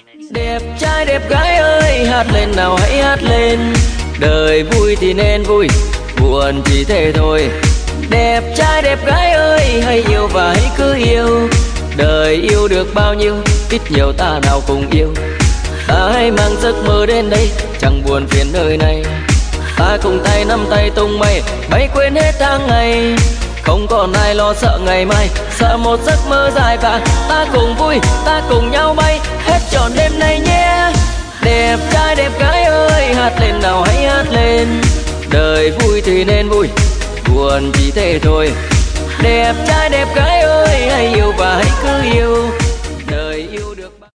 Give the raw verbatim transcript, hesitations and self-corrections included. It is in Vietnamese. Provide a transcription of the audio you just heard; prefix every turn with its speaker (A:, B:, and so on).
A: Đẹp trai đẹp gái ơi, hát lên nào hãy hát lên. Đời vui thì nên vui, buồn chỉ thế thôi. Đẹp trai đẹp gái ơi, hãy yêu và hãy cứ yêu. Đời yêu được bao nhiêu, ít nhiều ta nào cùng yêu. Ta hãy mang giấc mơ đến đây, chẳng buồn phiền nơi này. Ta cùng tay nắm tay tung mây, bay quên hết tháng ngày. Không còn ai lo sợ ngày mai, sợ một giấc mơ dài vàng. Ta cùng vui, ta cùng nhau bay, hết trọn đêm nay nhé. Đẹp trai đẹp gái ơi, hát lên nào hãy hát lên. Đời vui thì nên vui, buồn chỉ thế thôi. Đẹp trai đẹp gái ơi, hãy yêu và hãy cứ yêu.